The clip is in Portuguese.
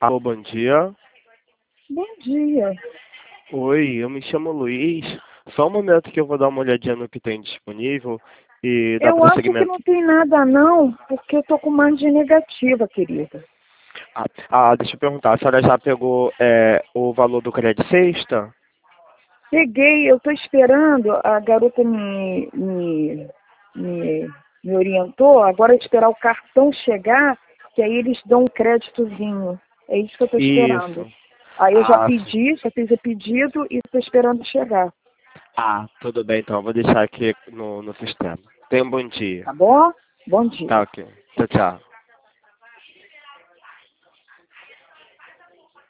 Alô, bom dia. Bom dia. Oi, eu me chamo Luiz. Só um momento que eu vou dar uma olhadinha no que tem disponível e dar Eu acho que prosseguimento. não tem nada não, porque eu tô com margem negativa, querida. Deixa eu perguntar, a senhora já pegou o valor do crédito sexta? Peguei, eu tô esperando, a garota me orientou, agora é esperar o cartão chegar, que aí eles dão um créditozinho. É isso que eu tô esperando. Isso. Aí eu já Sim. pedi, já fiz o pedido e tô esperando chegar. Tudo bem então, vou deixar aqui no sistema. Tenha um bom dia. Tá bom? Bom Tá dia. ok. Tchau, tchau.